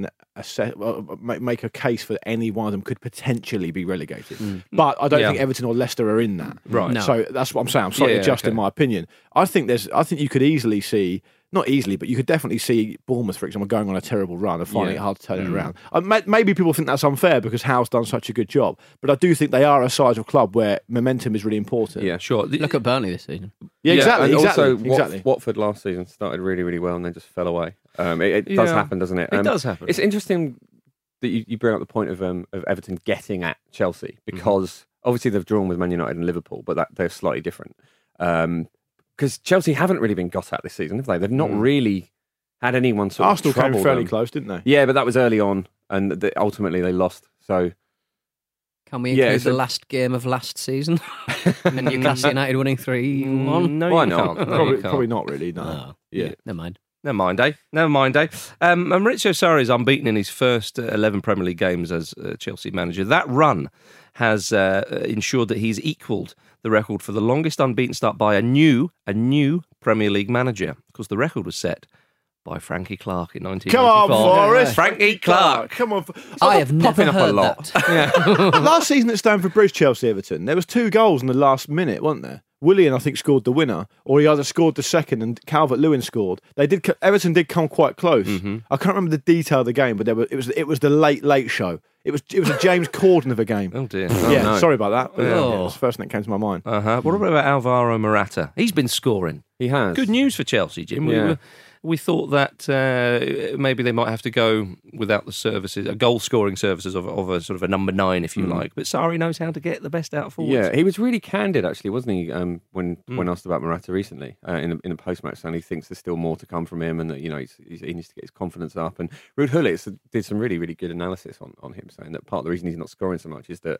make a case for any one of them could potentially be relegated. But I don't think Everton or Leicester are in that. Right. No. So that's what I'm saying. I'm slightly adjusting my opinion. I think you could easily see. Not easily, but you could definitely see Bournemouth, for example, going on a terrible run and finding it hard to turn it around. Maybe people think that's unfair because Howe's done such a good job, but I do think they are a size of club where momentum is really important. Yeah, sure. Look at Burnley this season. Yeah, exactly. And also, exactly. Watford last season started really, really well and then just fell away. It does happen, doesn't it? It does happen. It's interesting that you bring up the point of Everton getting at Chelsea because obviously they've drawn with Man United and Liverpool, but they're slightly different. Because Chelsea haven't really been got at this season, have they? They've not really had anyone sort Arsenal of trouble came fairly them. close, didn't they? Yeah, but that was early on, and ultimately they lost. So Can we include the last game of last season? And Newcastle United winning 3-1? No, Why you not? can't. Probably not really. No. Oh, Yeah. Never mind. Never mind, eh? Maurizio Sarri is unbeaten in his first 11 Premier League games as Chelsea manager. That run has ensured that he's equalled the record for the longest unbeaten start by a new Premier League manager. Of course, the record was set by Frankie Clark in 1994. Come on, Forrest. Frankie Clark. Come on. I have never up a heard lot. that. Last season at Stamford Bridge, Chelsea-Everton, there was 2 goals in the last minute, wasn't there? Willian, I think, scored the winner, or he either scored the second and Calvert-Lewin scored. Everton did come quite close. I can't remember the detail of the game, but it was the late show. It was a James Corden of a game. Oh dear. Sorry about that. But Oh. that's the first thing that came to my mind. What about Alvaro Morata? He's been scoring. he has. Good news for Chelsea, Jim. Yeah. We thought that maybe they might have to go without the services, goal-scoring services of a sort of a number 9, if you like. But Sarri knows how to get the best out forwards. Yeah, he was really candid, actually, wasn't he? When asked about Morata recently in a post-match, and he thinks there's still more to come from him, and that he needs to get his confidence up. And Ruud Gullit did some really, really good analysis on him, saying that part of the reason he's not scoring so much is that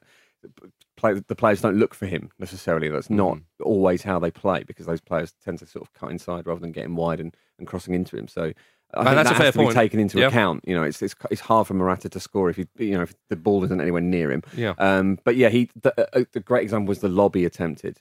the players don't look for him necessarily. That's not always how they play, because those players tend to sort of cut inside rather than getting wide and crossing into him. So I think that's that a fair has to be point. taken into account. You know, it's hard for Morata to score if if the ball isn't anywhere near him. Yeah. But yeah, the great example was the lob he attempted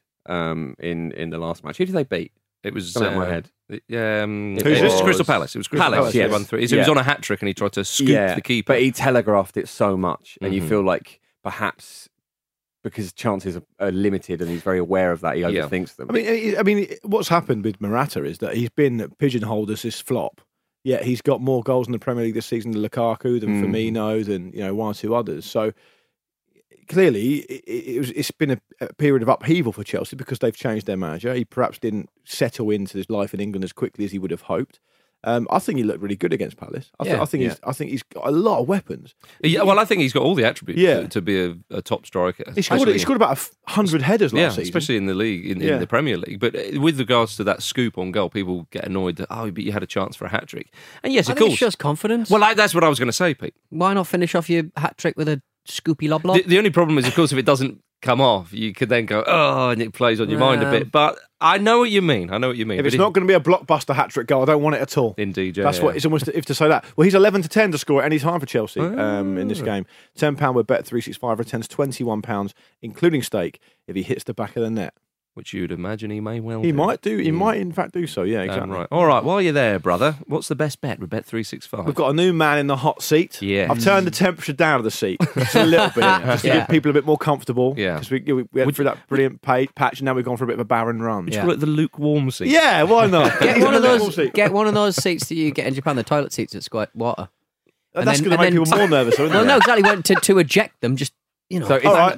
in the last match. Who did they beat? It was Something in my head. It was Crystal Palace. It was Crystal Palace. Yes. 1-3. He was on a hat trick and he tried to scoop the keeper. But he telegraphed it so much, and you feel like perhaps because chances are limited and he's very aware of that, he overthinks them. I mean, what's happened with Morata is that he's been pigeonholed as this flop. Yet he's got more goals in the Premier League this season than Lukaku, than Firmino, than 1 or 2 others. So clearly, it's been a period of upheaval for Chelsea because they've changed their manager. He perhaps didn't settle into his life in England as quickly as he would have hoped. I think he looked really good against Palace. I think he's got a lot of weapons. Yeah, well, I think he's got all the attributes to be a top striker. He scored about 100 headers last season. Especially in the league, in the Premier League. But with regards to that scoop on goal, people get annoyed that, but you had a chance for a hat-trick. And yes, I of think course. it shows confidence. Well, that's what I was going to say, Pete. Why not finish off your hat-trick with a scoopy lob? The only problem is, of course, if it doesn't come off, you could then go, and it plays on your mind a bit. But I know what you mean. If it's not going to be a blockbuster hat-trick goal, I don't want it at all. Indeed, That's what it's almost if to say that. Well, he's 11-10 to score at any time for Chelsea in this game. £10 with Bet365 returns £21, including stake, if he hits the back of the net. Which you'd imagine he may well do. He might do. He might, in fact, do so. Yeah, exactly. Right. All right, while you're there, brother, what's the best bet with Bet365? We've got a new man in the hot seat. Yeah. I've turned the temperature down of the seat just a little bit, just to give people a bit more comfortable. Yeah. Because we went through that brilliant patch, and now we've gone for a bit of a barren run. Would you call it the lukewarm seat? Yeah, why not? Get one of those seats that you get in Japan, the toilet seats that squirt water. That's going to make people more nervous, isn't it? Well, no, exactly. To eject them, just So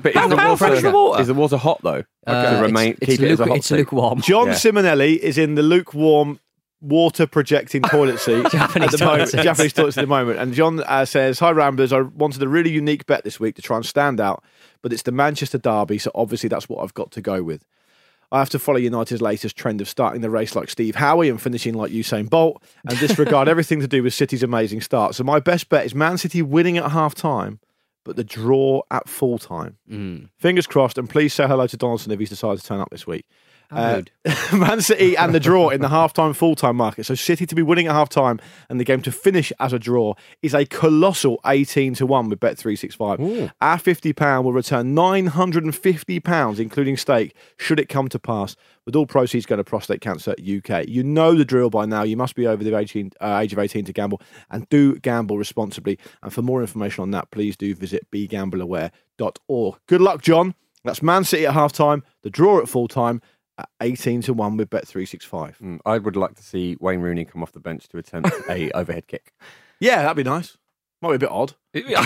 is the water hot though? It's lukewarm. John Simonelli is in the lukewarm water projecting toilet seat Japanese toilet seats. Japanese toilets at the moment. And John says, "Hi Ramblers, I wanted a really unique bet this week to try and stand out, but it's the Manchester derby, so obviously that's what I've got to go with. I have to follow United's latest trend of starting the race like Steve Howie and finishing like Usain Bolt, and disregard everything to do with City's amazing start. So my best bet is Man City winning at half-time, but the draw at full-time. Fingers crossed, and please say hello to Donaldson if he's decided to turn up this week." Rude. Man City and the draw in the half-time, full-time market. So City to be winning at half-time and the game to finish as a draw is a colossal 18-1 with Bet365. Ooh. Our £50 will return £950, including stake, should it come to pass, with all proceeds going to Prostate Cancer UK. You know the drill by now. You must be over the age of 18 to gamble, and do gamble responsibly. And for more information on that, please do visit begambleaware.org. Good luck, John. That's Man City at half-time, the draw at full-time, at 18-1 with Bet365. I would like to see Wayne Rooney come off the bench to attempt a overhead kick. Yeah, that'd be nice. Might be a bit odd.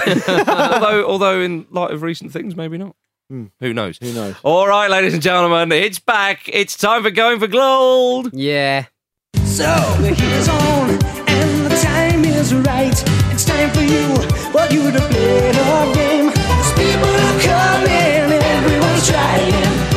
although in light of recent things, maybe not. Who knows? Who knows? All right, ladies and gentlemen, it's back. It's time for Going for Gold. Yeah. So the heat is on and the time is right. It's time for you to play the game. 'Cause people are coming and everyone's trying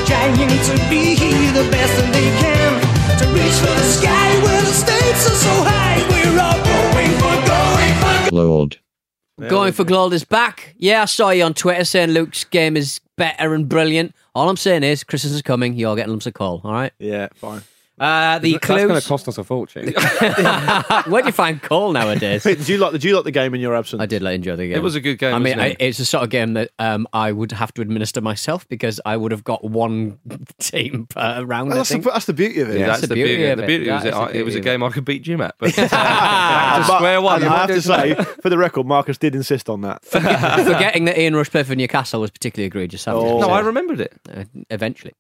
to be the best that they can. To reach for the sky where the stakes are so high. We're all going for gold. Going for Gold is back. Yeah, I saw you on Twitter saying Luke's game is better and brilliant. All I'm saying is Christmas is coming. You're getting lumps of coal, all right? Yeah, fine. The That's clues. going to cost us a fortune. Where do you find coal nowadays? Did you like the game in your absence? I did enjoy the game. It was a good game. I mean, wasn't it? it's the sort of game that I would have to administer myself because I would have got one team per round. That's the beauty of it. Yeah, That's the beauty of it. The beauty was it was a game I could beat Jim at. But back to square one. I have to say, for the record, Marcus did insist on that. Forgetting that Ian Rush played for Newcastle was particularly egregious. No, I remembered it. Eventually.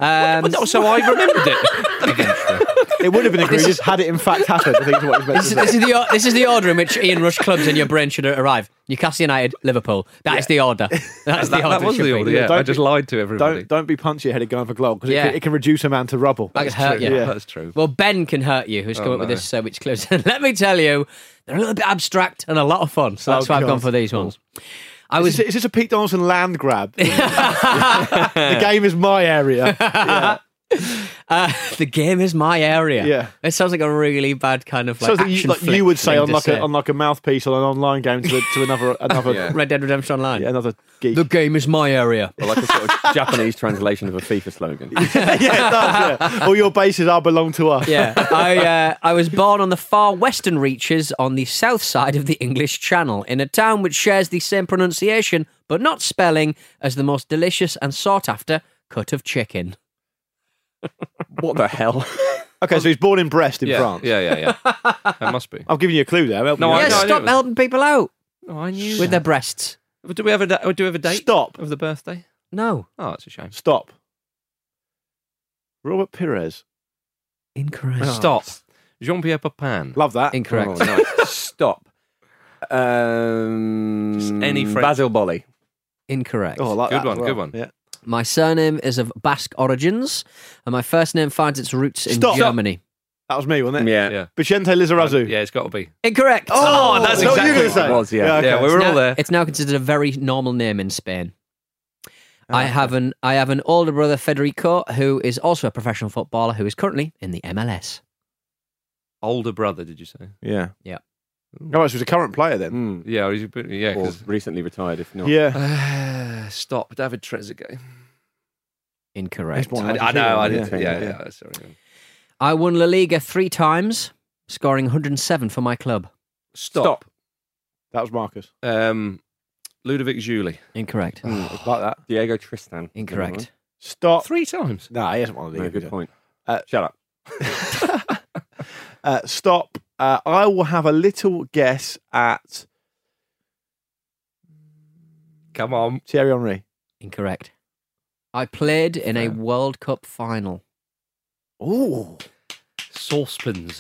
So I remembered it. Eventually. It would have been egregious had it in fact happened. I think is what he's meant to say. This is the order in which Ian Rush clubs in your brain should arrive. Newcastle United, Liverpool. That is the order. That was the order, yeah. I just lied to everybody. Don't be punchy-headed going for Gold, because it can reduce a man to rubble. That can hurt you. Yeah. That's true. Well, Ben can hurt you, who's come up with this which clues. Let me tell you, they're a little bit abstract and a lot of fun. So that's why I've gone for these ones. Is this a Pete Donaldson land grab? The game is my area. Yeah. The game is my area. Yeah, it sounds like a really bad kind of so you would say on like a mouthpiece on an online game to another Red Dead Redemption Online. Yeah, another geek. The game is my area. Or like a sort of Japanese translation of a FIFA slogan. Yeah, it does. Yeah. All your bases are belong to us. Yeah, I was born on the far western reaches on the south side of the English Channel in a town which shares the same pronunciation but not spelling as the most delicious and sought after cut of chicken. What the hell? Okay, so he's born in Brest in France. Yeah. That must be. I've given you a clue there. Stop helping people out. Oh, I knew with their breasts. Do we have a date? Stop of the birthday? No. Oh, it's a shame. Stop. Robert Pires. Incorrect. Stop. Jean-Pierre Papin. Love that. Incorrect. Oh, nice. Stop. Just any French. Basil Bolly. Incorrect. Oh, I like good that one. as well. Good one. Yeah. My surname is of Basque origins, and my first name finds its roots in Germany. That was me, wasn't it? Yeah. Vicente Lizarazu. Yeah, it's got to be. Incorrect. Oh, that's what exactly you were what it was. Yeah, okay. We were all there. It's now considered a very normal name in Spain. I have an older brother, Federico, who is also a professional footballer who is currently in the MLS. Older brother, did you say? Yeah. Yeah. Oh, so he's a current player then. Yeah, Or recently retired, if not. Yeah. Stop, David Trezeguet. Incorrect. I know. I did. Yeah. Yeah. Sorry. I won La Liga 3 times, scoring 107 for my club. Stop. That was Marcus. Ludovic Giuli. Incorrect. Like that. Diego Tristan. Incorrect. Stop. 3 times. No, he hasn't won the No, Liga. good point. Shut up. Stop. I will have a little guess at Come on. Thierry Henry. Incorrect. I played in a World Cup final. Oh. Saucepans.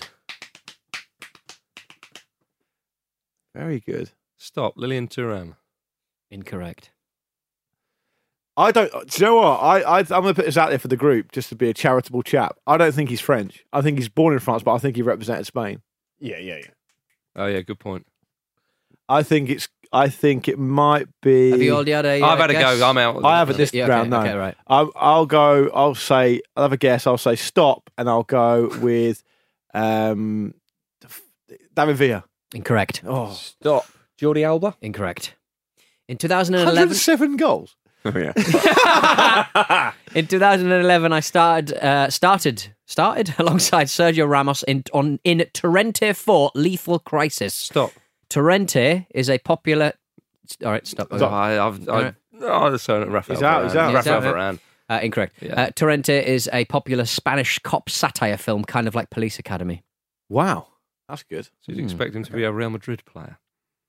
Very good. Stop. Lilian Thuram. Incorrect. I don't. Do you know what? I'm going to put this out there for the group just to be a charitable chap. I don't think he's French. I think he's born in France, but I think he represented Spain. Yeah. Oh, yeah, good point. I think it might be. Have you already had a I've had guess? a go. I'm out. I have at this round. No. Okay, right. I'll go. I'll have a guess. I'll say stop, and I'll go with David Villa. Incorrect. Oh, Stop. Jordi Alba. Incorrect. In 2011, 107 goals. Oh, yeah. In 2011, I started alongside Sergio Ramos in Torrente 4 Lethal Crisis. Stop. Torrente is a popular... All right, stop. Rafael Varane. He's out. Rafael Varane. Incorrect. Yeah. Torrente is a popular Spanish cop satire film, kind of like Police Academy. Wow. That's good. So you'd expect him to be a Real Madrid player?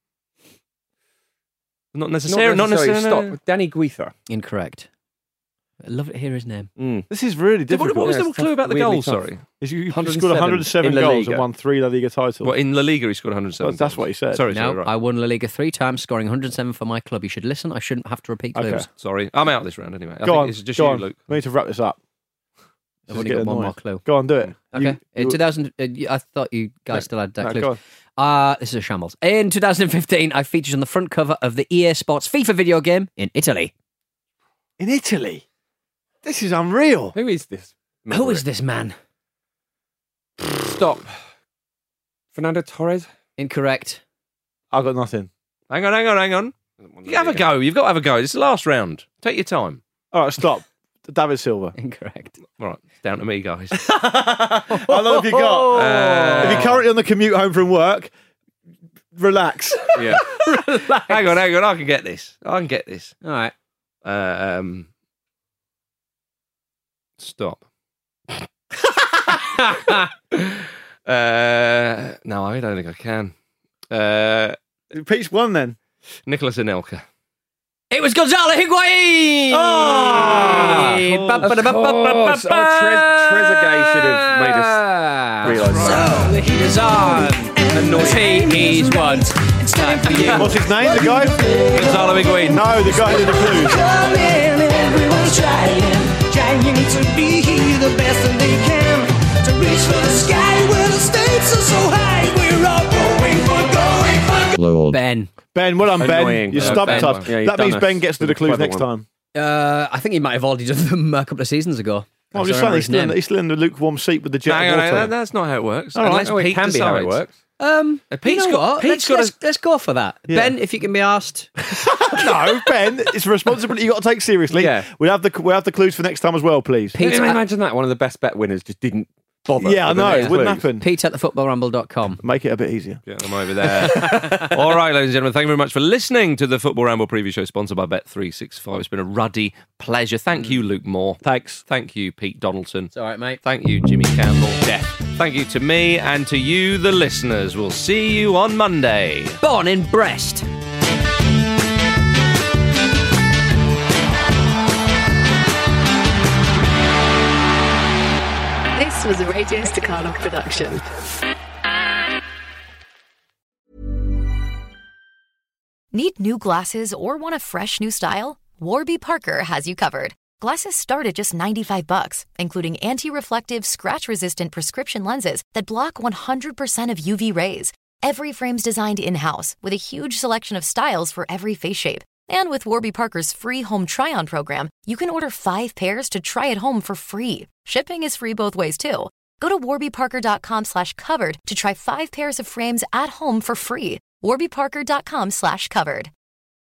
Not necessarily. Stop. Danny Guiza. Incorrect. I'd love to hear his name. This is really difficult. What was the clue about the goal? Sorry. He scored 107 goals and won 3 La Liga titles. Well, in La Liga, he scored 107. That's what he said. Sorry, I won La Liga 3 times, scoring 107 for my club. You should listen. I shouldn't have to repeat clues. Okay. Sorry. I'm out this round anyway. Go on. It's just go you, on. Luke. We need to wrap this up. I've only got one more clue. Go on, do it. Okay. In 2000, I thought you guys still had that clue. Go This is a shambles. In 2015, I featured on the front cover of the EA Sports FIFA video game in Italy. In Italy? This is unreal. Who is this? Who is this man? Stop. Fernando Torres? Incorrect. I've got nothing. Hang on. You have a go. You've got to have a go. It's the last round. Take your time. All right, stop. David Silva. Incorrect. All right, it's down to me, guys. How long have you got? If you're currently on the commute home from work, relax. Yeah. Relax. Hang on. I can get this. All right. Stop. No, I don't think I can. Pete's won then. Nicolas Anelka. It was Gonzalo Higuain! Trezeguet should have made us realise that. So, the heat is on, and the tea is won. It's time for you. What's his name, the guy? Gonzalo Higuain. No, the guy in the clues. Everyone's trying to be the best that they can, to reach for the sky where the stakes are so high. We're all going for Ben, well done, Ben. Annoying. You stumped us. Yeah, that means Ben gets to the clues next time. I think he might have already done them a couple of seasons ago. I'm just saying, he's still in the lukewarm seat with the jet. Hang on, that's not how it works. All right. Unless Pete can be how it decides. works. Pete's got. Let's go for that. Yeah. Ben, if you can be asked. No, Ben, it's a responsibility you got to take seriously. Yeah. We'll have the clues for next time as well, please. Can you imagine that? One of the best bet winners just didn't bother. Yeah, I know. It wouldn't happen. Pete at thefootballramble.com. Make it a bit easier. Get them over there. All right, ladies and gentlemen, thank you very much for listening to the Football Ramble preview show sponsored by Bet365. It's been a ruddy pleasure. Thank you, Luke Moore. Thanks. Thank you, Pete Donaldson. It's all right, mate. Thank you, Jimmy Campbell. Thank you to me and to you, the listeners. We'll see you on Monday. Born in Brest. This was a Radio Staccato production. Need new glasses or want a fresh new style? Warby Parker has you covered. Glasses start at just $95, including anti-reflective, scratch-resistant prescription lenses that block 100% of UV rays. Every frame's designed in-house with a huge selection of styles for every face shape. And with Warby Parker's free home try-on program, you can order 5 pairs to try at home for free. Shipping is free both ways, too. Go to warbyparker.com/covered to try 5 pairs of frames at home for free. warbyparker.com/covered.